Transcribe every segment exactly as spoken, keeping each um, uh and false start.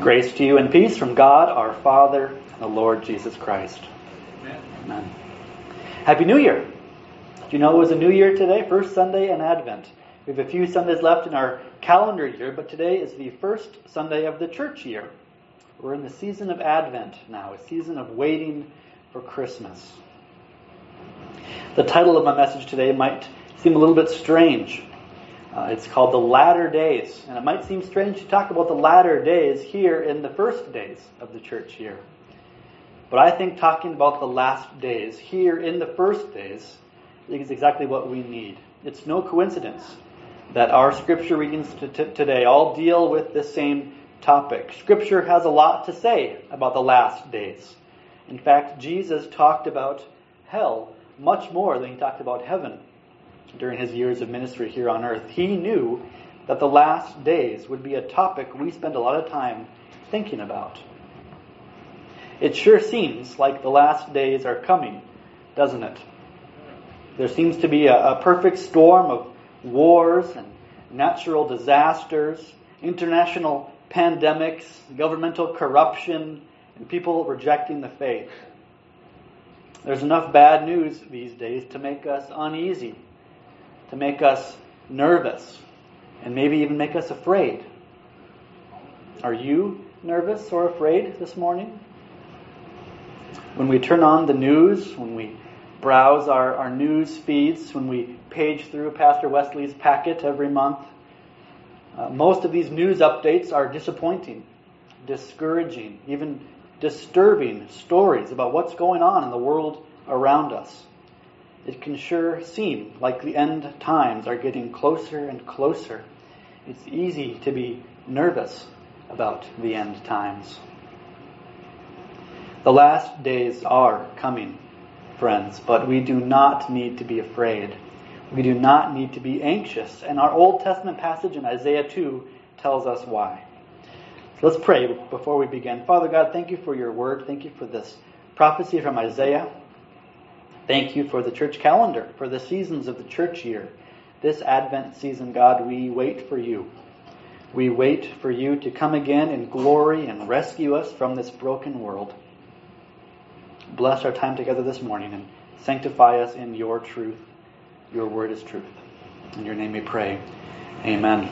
Grace to you and peace from God our Father and the Lord Jesus Christ. Amen. Amen. Happy New Year. Do you know it was a new year today? First Sunday in Advent. We have a few Sundays left in our calendar year, but today is the first Sunday of the church year. We're in the season of Advent now, a season of waiting for Christmas. The title of my message today might seem a little bit strange. Uh, it's called The Latter Days. And it might seem strange to talk about the latter days here in the first days of the church year. But I think talking about the last days here in the first days is exactly what we need. It's no coincidence that our scripture readings t- t- today all deal with the same topic. Scripture has a lot to say about the last days. In fact, Jesus talked about hell much more than he talked about heaven during his years of ministry here on earth. He knew that the last days would be a topic we spend a lot of time thinking about. It sure seems like the last days are coming, doesn't it? There seems to be a, a perfect storm of wars and natural disasters, international pandemics, governmental corruption, and people rejecting the faith. There's enough bad news these days to make us uneasy, to make us nervous, and maybe even make us afraid. Are you nervous or afraid this morning? When we turn on the news, when we browse our, our news feeds, when we page through Pastor Wesley's packet every month, uh, most of these news updates are disappointing, discouraging, even disturbing stories about what's going on in the world around us. It can sure seem like the end times are getting closer and closer. It's easy to be nervous about the end times. The last days are coming, friends, but we do not need to be afraid. We do not need to be anxious. And our Old Testament passage in Isaiah two tells us why. So let's pray before we begin. Father God, thank you for your word. Thank you for this prophecy from Isaiah. Thank you for the church calendar, for the seasons of the church year. This Advent season, God, we wait for you. We wait for you to come again in glory and rescue us from this broken world. Bless our time together this morning and sanctify us in your truth. Your word is truth. In your name we pray. Amen.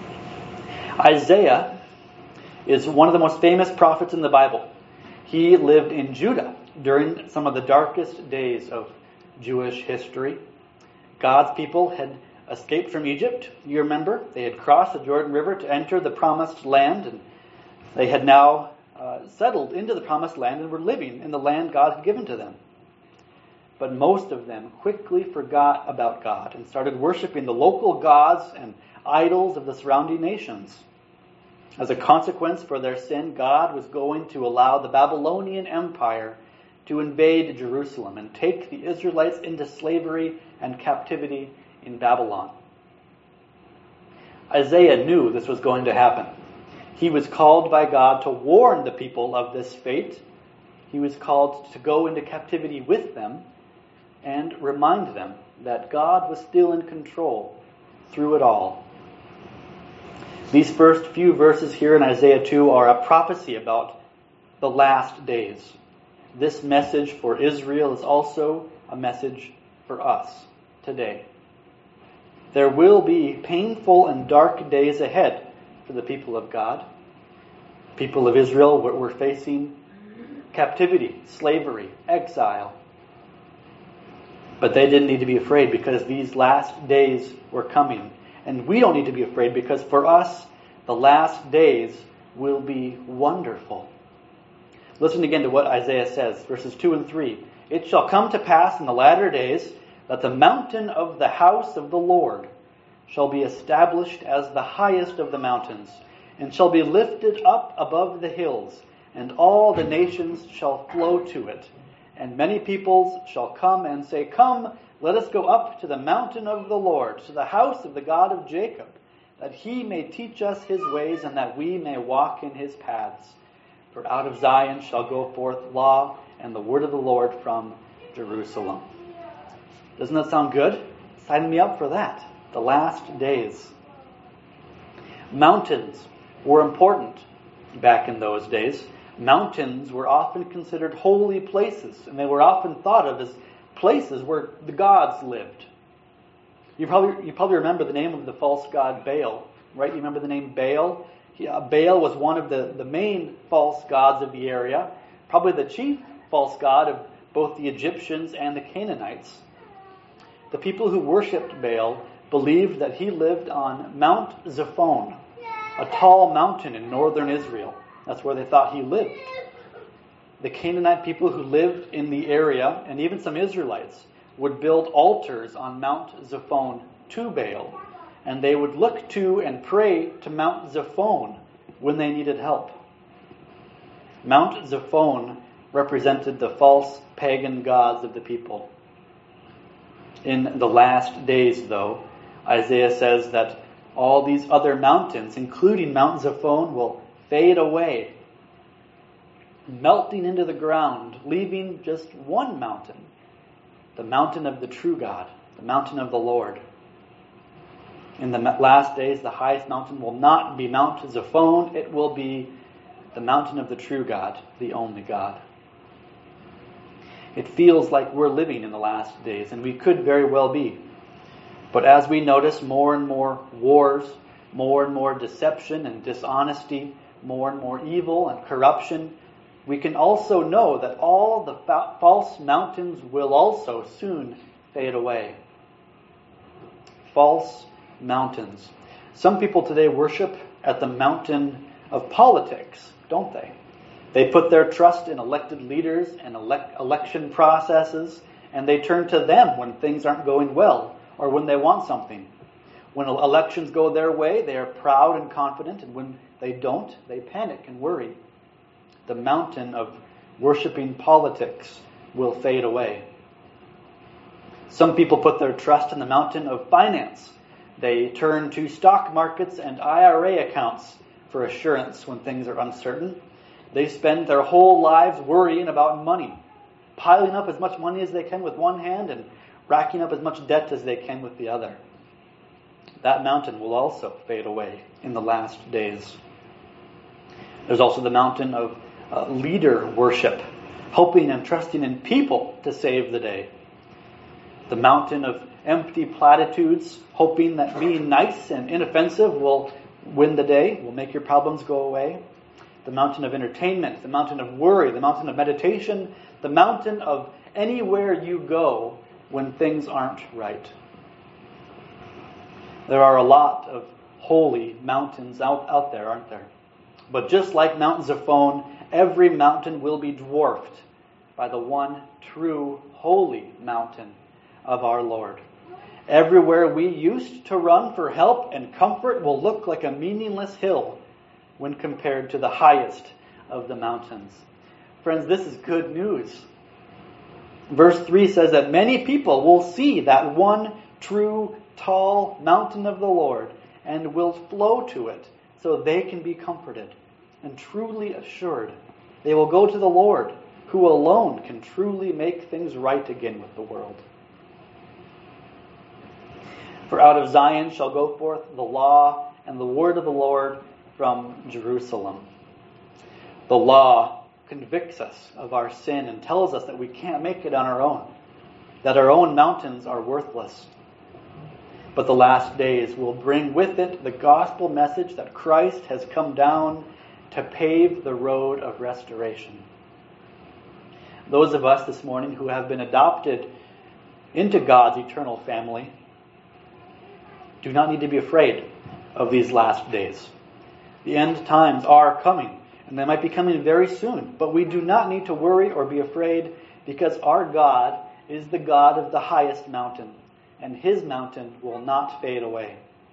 Isaiah is one of the most famous prophets in the Bible. He lived in Judah during some of the darkest days of Jewish history. God's people had escaped from Egypt. You remember, they had crossed the Jordan River to enter the promised land, and they had now uh, settled into the promised land and were living in the land God had given to them. But most of them quickly forgot about God and started worshiping the local gods and idols of the surrounding nations. As a consequence for their sin, God was going to allow the Babylonian Empire to invade Jerusalem and take the Israelites into slavery and captivity in Babylon. Isaiah knew this was going to happen. He was called by God to warn the people of this fate. He was called to go into captivity with them and remind them that God was still in control through it all. These first few verses here in Isaiah two are a prophecy about the last days. This message for Israel is also a message for us today. There will be painful and dark days ahead for the people of God. People of Israel were facing captivity, slavery, exile. But they didn't need to be afraid because these last days were coming. And we don't need to be afraid because for us, the last days will be wonderful. Listen again to what Isaiah says, verses two and three. It shall come to pass in the latter days that the mountain of the house of the Lord shall be established as the highest of the mountains, and shall be lifted up above the hills, and all the nations shall flow to it. And many peoples shall come and say, Come, let us go up to the mountain of the Lord, to the house of the God of Jacob, that he may teach us his ways, and that we may walk in his paths. For out of Zion shall go forth law, and the word of the Lord from Jerusalem. Doesn't that sound good? Sign me up for that. The last days. Mountains were important back in those days. Mountains were often considered holy places, and they were often thought of as places where the gods lived. You probably you probably remember the name of the false god Baal, right? You remember the name Baal? He, uh, Baal was one of the, the main false gods of the area, probably the chief false god of both the Egyptians and the Canaanites. The people who worshipped Baal believed that he lived on Mount Zaphon, a tall mountain in northern Israel. That's where they thought he lived. The Canaanite people who lived in the area, and even some Israelites, would build altars on Mount Zaphon to Baal, and they would look to and pray to Mount Zaphon when they needed help. Mount Zaphon represented the false pagan gods of the people. In the last days, though, Isaiah says that all these other mountains, including Mount Zaphon, will fade away, melting into the ground, leaving just one mountain, the mountain of the true God, the mountain of the Lord. In the last days, the highest mountain will not be Mount Zaphon, it will be the mountain of the true God, the only God. It feels like we're living in the last days, and we could very well be. But as we notice more and more wars, more and more deception and dishonesty, more and more evil and corruption, we can also know that all the fa- false mountains will also soon fade away. False mountains. Some people today worship at the mountain of politics, don't they? They put their trust in elected leaders and elect- election processes, and they turn to them when things aren't going well or when they want something. When elections go their way, they are proud and confident, and when they don't, they panic and worry. The mountain of worshiping politics will fade away. Some people put their trust in the mountain of finance. They turn to stock markets and I R A accounts for assurance when things are uncertain. They spend their whole lives worrying about money, piling up as much money as they can with one hand and racking up as much debt as they can with the other. That mountain will also fade away in the last days. There's also the mountain of uh, leader worship, hoping and trusting in people to save the day. The mountain of empty platitudes, hoping that being nice and inoffensive will win the day, will make your problems go away. The mountain of entertainment, the mountain of worry, the mountain of meditation, the mountain of anywhere you go when things aren't right. There are a lot of holy mountains out, out there, aren't there? But just like Mount Zaphon, every mountain will be dwarfed by the one true holy mountain of our Lord. Everywhere we used to run for help and comfort will look like a meaningless hill when compared to the highest of the mountains. Friends, this is good news. Verse three says that many people will see that one true, tall mountain of the Lord and will flow to it so they can be comforted and truly assured. They will go to the Lord, who alone can truly make things right again with the world. For out of Zion shall go forth the law and the word of the Lord from Jerusalem. The law convicts us of our sin and tells us that we can't make it on our own, that our own mountains are worthless. But the last days will bring with it the gospel message that Christ has come down to pave the road of restoration. Those of us this morning who have been adopted into God's eternal family do not need to be afraid of these last days. The end times are coming, and they might be coming very soon, but we do not need to worry or be afraid because our God is the God of the highest mountain, and His mountain will not fade away.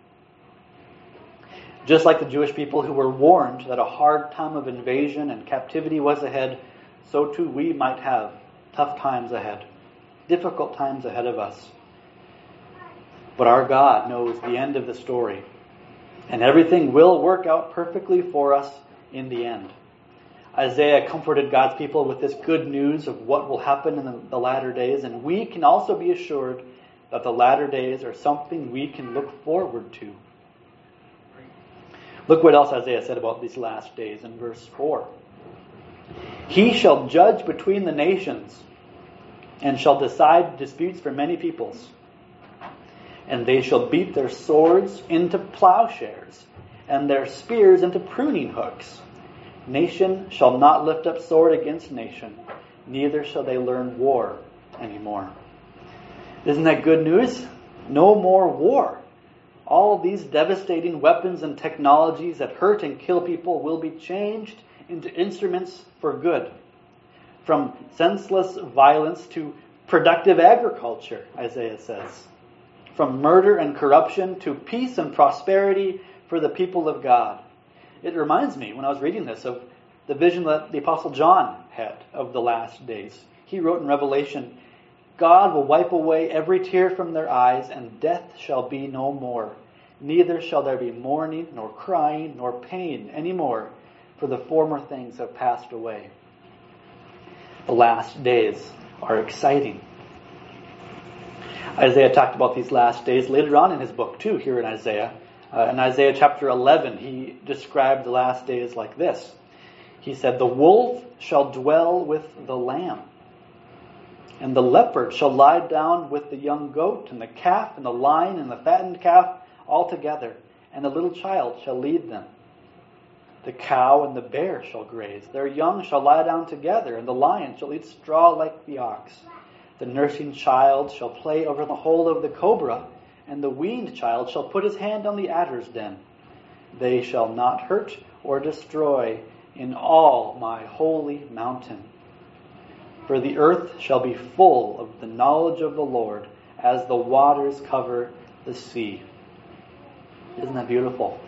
Just like the Jewish people who were warned that a hard time of invasion and captivity was ahead, so too we might have tough times ahead, difficult times ahead of us. But our God knows the end of the story, and everything will work out perfectly for us in the end. Isaiah comforted God's people with this good news of what will happen in the, the latter days, and we can also be assured that the latter days are something we can look forward to. Look what else Isaiah said about these last days in verse four. He shall judge between the nations and shall decide disputes for many peoples. And they shall beat their swords into plowshares and their spears into pruning hooks. Nation shall not lift up sword against nation, neither shall they learn war anymore. Isn't that good news? No more war. All these devastating weapons and technologies that hurt and kill people will be changed into instruments for good. From senseless violence to productive agriculture, Isaiah says. From murder and corruption to peace and prosperity for the people of God. It reminds me, when I was reading this, of the vision that the Apostle John had of the last days. He wrote in Revelation, God will wipe away every tear from their eyes, and death shall be no more. Neither shall there be mourning, nor crying, nor pain any more, for the former things have passed away. The last days are exciting. Isaiah talked about these last days later on in his book too, here in Isaiah. Uh, in Isaiah chapter eleven, he described the last days like this. He said, the wolf shall dwell with the lamb, and the leopard shall lie down with the young goat, and the calf, and the lion, and the fattened calf all together, and the little child shall lead them. The cow and the bear shall graze. Their young shall lie down together, and the lion shall eat straw like the ox. The nursing child shall play over the hole of the cobra, and the weaned child shall put his hand on the adder's den. They shall not hurt or destroy in all my holy mountain. For the earth shall be full of the knowledge of the Lord, as the waters cover the sea. Isn't that beautiful?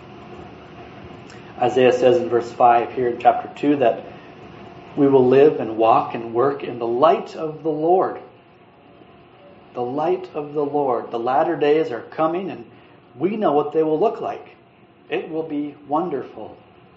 Isaiah says in verse five here in chapter two that we will live and walk and work in the light of the Lord. The light of the Lord. The latter days are coming, and we know what they will look like. It will be wonderful.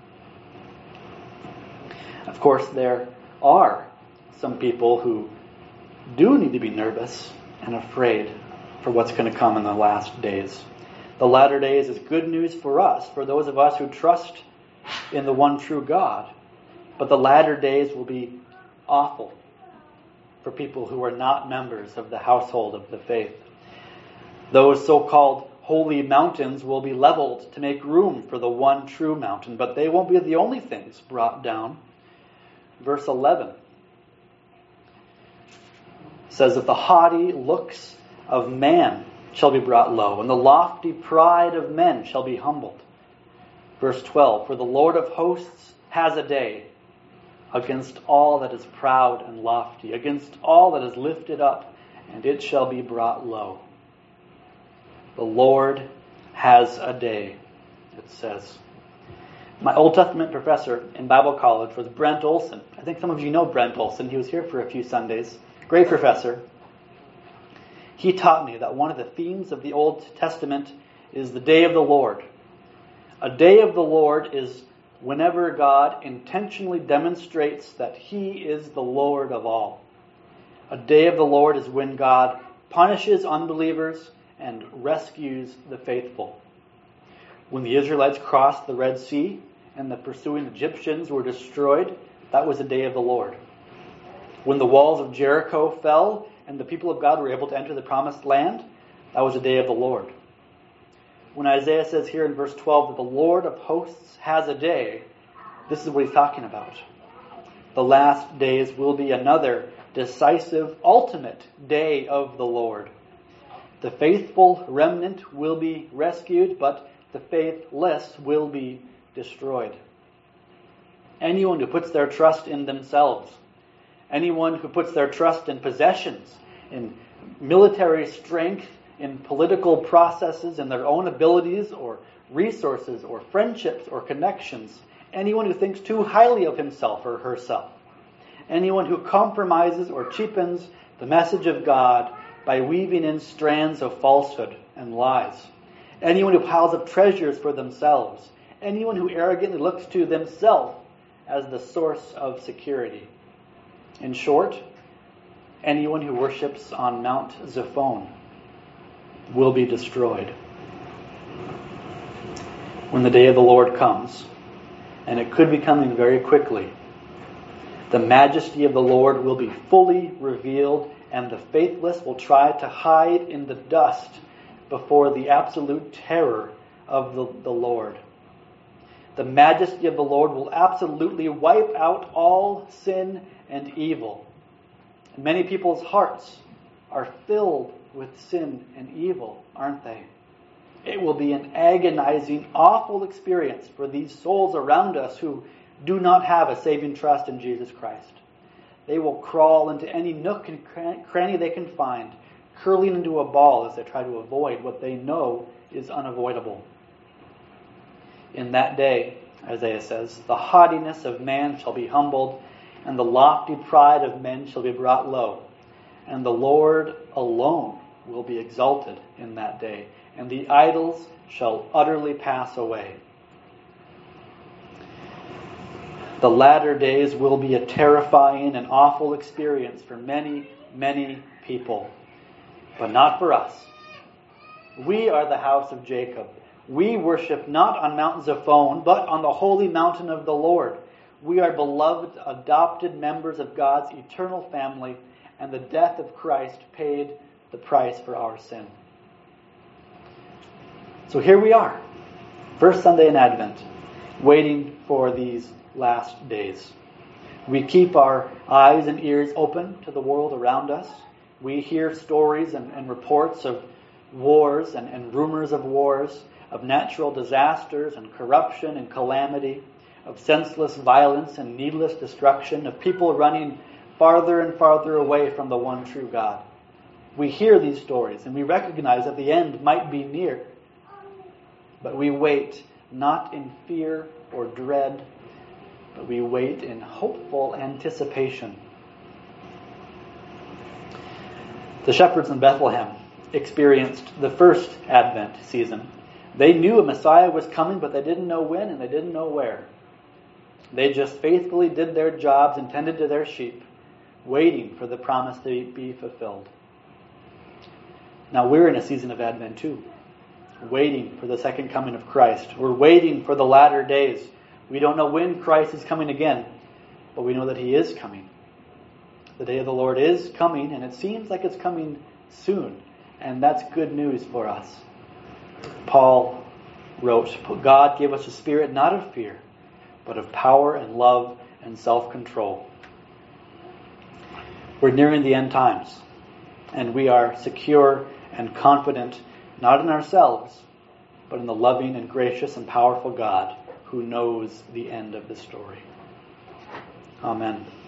Of course, there are some people who do need to be nervous and afraid for what's going to come in the last days. The latter days is good news for us, for those of us who trust in the one true God. But the latter days will be awful for people who are not members of the household of the faith. Those so-called holy mountains will be leveled to make room for the one true mountain, but they won't be the only things brought down. Verse eleven says that the haughty looks of man shall be brought low, and the lofty pride of men shall be humbled. Verse twelve, for the Lord of hosts has a day against all that is proud and lofty, against all that is lifted up, and it shall be brought low. The Lord has a day, it says. My Old Testament professor in Bible college was Brent Olson. I think some of you know Brent Olson. He was here for a few Sundays. Great professor. He taught me that one of the themes of the Old Testament is the day of the Lord. A day of the Lord is whenever God intentionally demonstrates that He is the Lord of all. A day of the Lord is when God punishes unbelievers and rescues the faithful. When the Israelites crossed the Red Sea and the pursuing Egyptians were destroyed, that was a day of the Lord. When the walls of Jericho fell and the people of God were able to enter the promised land, that was a day of the Lord. When Isaiah says here in verse twelve that the Lord of hosts has a day, this is what he's talking about. The last days will be another decisive, ultimate day of the Lord. The faithful remnant will be rescued, but the faithless will be destroyed. Anyone who puts their trust in themselves, anyone who puts their trust in possessions, in military strength, in political processes, in their own abilities or resources or friendships or connections, anyone who thinks too highly of himself or herself, anyone who compromises or cheapens the message of God by weaving in strands of falsehood and lies, anyone who piles up treasures for themselves, anyone who arrogantly looks to themselves as the source of security. In short, anyone who worships on Mount Zaphon will be destroyed. when the day of the Lord comes, and it could be coming very quickly. The majesty of the Lord will be fully revealed, and the faithless will try to hide in the dust before the absolute terror of the, the Lord. The majesty of the Lord will absolutely wipe out all sin and evil. Many people's hearts are filled with sin and evil, aren't they? It will be an agonizing, awful experience for these souls around us who do not have a saving trust in Jesus Christ. They will crawl into any nook and cranny they can find, curling into a ball as they try to avoid what they know is unavoidable. In that day, Isaiah says, the haughtiness of man shall be humbled, and the lofty pride of men shall be brought low. And the Lord alone will be exalted in that day, and the idols shall utterly pass away. The latter days will be a terrifying and awful experience for many, many people, but not for us. We are the house of Jacob. We worship not on mountains of Phon, but on the holy mountain of the Lord. We are beloved, adopted members of God's eternal family, and the death of Christ paid the price for our sin. So here we are, first Sunday in Advent, waiting for these last days. We keep our eyes and ears open to the world around us. We hear stories and, and reports of wars and, and rumors of wars, of natural disasters and corruption and calamity, of senseless violence and needless destruction, of people running farther and farther away from the one true God. We hear these stories and we recognize that the end might be near. But we wait not in fear or dread, but we wait in hopeful anticipation. The shepherds in Bethlehem experienced the first Advent season. They knew a Messiah was coming, but they didn't know when and they didn't know where. They just faithfully did their jobs and tended to their sheep, waiting for the promise to be fulfilled. Now we're in a season of Advent too, waiting for the second coming of Christ. We're waiting for the latter days. We don't know when Christ is coming again, but we know that He is coming. The day of the Lord is coming, and it seems like it's coming soon, and that's good news for us. Paul wrote, God gave us a spirit not of fear, but of power and love and self-control. We're nearing the end times, and we are secure and confident, not in ourselves, but in the loving and gracious and powerful God who knows the end of the story. Amen.